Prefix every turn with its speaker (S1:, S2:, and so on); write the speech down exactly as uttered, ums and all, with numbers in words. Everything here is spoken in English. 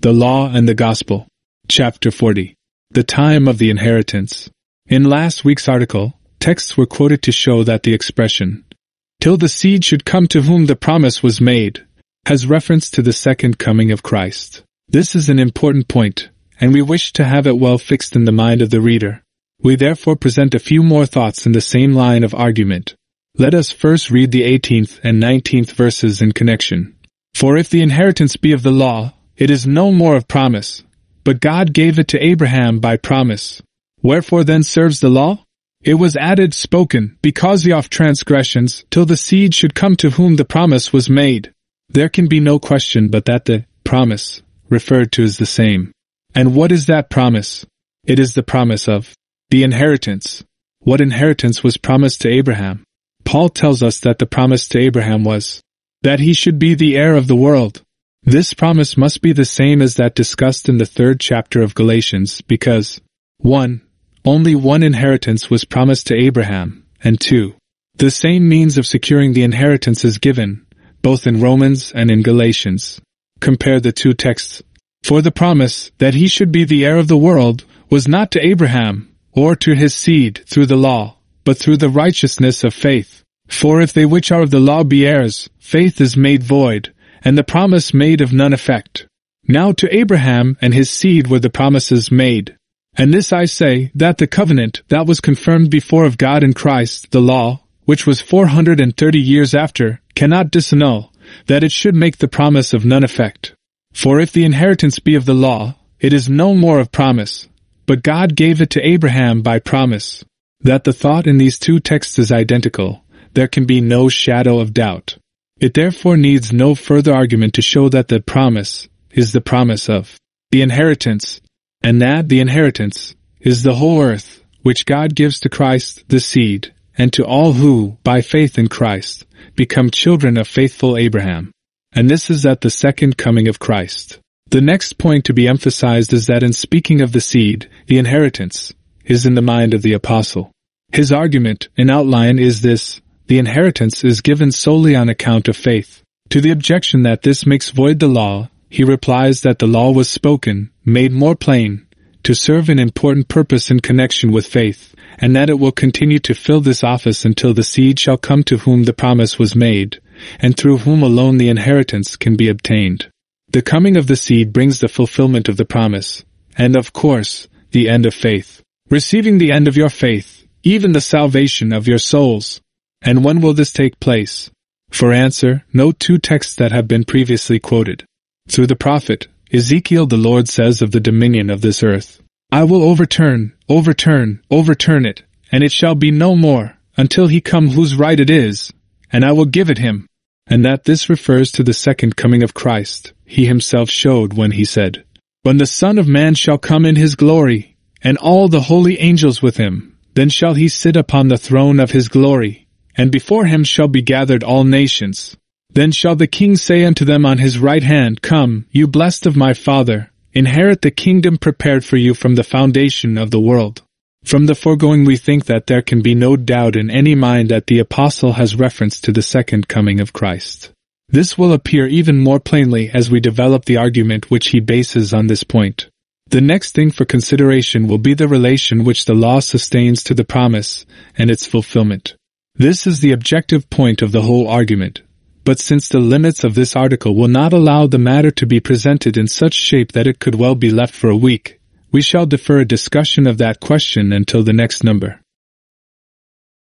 S1: The Law and the Gospel. Chapter forty. The Time of the Inheritance. In last week's article, texts were quoted to show that the expression, "till the seed should come to whom the promise was made," has reference to the second coming of Christ. This is an important point, and we wish to have it well fixed in the mind of the reader. We therefore present a few more thoughts in the same line of argument. Let us first read the eighteenth and nineteenth verses in connection. "For if the inheritance be of the law, it is no more of promise, but God gave it to Abraham by promise. Wherefore then serves the law? It was added, spoken, because of transgressions, till the seed should come to whom the promise was made." There can be no question but that the promise referred to is the same. And what is that promise? It is the promise of the inheritance. What inheritance was promised to Abraham? Paul tells us that the promise to Abraham was that he should be the heir of the world. This promise must be the same as that discussed in the third chapter of Galatians, because one. Only one inheritance was promised to Abraham, and two. The same means of securing the inheritance is given, both in Romans and in Galatians. Compare the two texts. For the promise that he should be the heir of the world was not to Abraham, or to his seed through the law, but through the righteousness of faith. For if they which are of the law be heirs, faith is made void, and the promise made of none effect. Now to Abraham and his seed were the promises made. And this I say, that the covenant that was confirmed before of God in Christ, the law, which was four hundred and thirty years after, cannot disannul, that it should make the promise of none effect. For if the inheritance be of the law, it is no more of promise, but God gave it to Abraham by promise. That the thought in these two texts is identical, there can be no shadow of doubt. It therefore needs no further argument to show that the promise is the promise of the inheritance, and that the inheritance is the whole earth, which God gives to Christ, the seed, and to all who, by faith in Christ, become children of faithful Abraham. And this is at the second coming of Christ. The next point to be emphasized is that in speaking of the seed, the inheritance is in the mind of the apostle. His argument, in outline, is this: the inheritance is given solely on account of faith. To the objection that this makes void the law, he replies that the law was spoken, made more plain, to serve an important purpose in connection with faith, and that it will continue to fill this office until the seed shall come to whom the promise was made, and through whom alone the inheritance can be obtained. The coming of the seed brings the fulfillment of the promise, and of course, the end of faith. Receiving the end of your faith, even the salvation of your souls. And when will this take place? For answer, note two texts that have been previously quoted. Through the prophet Ezekiel, the Lord says of the dominion of this earth, "I will overturn, overturn, overturn it, and it shall be no more, until he come whose right it is, and I will give it him." And that this refers to the second coming of Christ, he himself showed when he said, "When the Son of Man shall come in his glory, and all the holy angels with him, then shall he sit upon the throne of his glory, and before him shall be gathered all nations. Then shall the King say unto them on his right hand, Come, you blessed of my Father, inherit the kingdom prepared for you from the foundation of the world." From the foregoing we think that there can be no doubt in any mind that the apostle has reference to the second coming of Christ. This will appear even more plainly as we develop the argument which he bases on this point. The next thing for consideration will be the relation which the law sustains to the promise and its fulfillment. This is the objective point of the whole argument. But since the limits of this article will not allow the matter to be presented in such shape that it could well be left for a week, we shall defer a discussion of that question until the next number.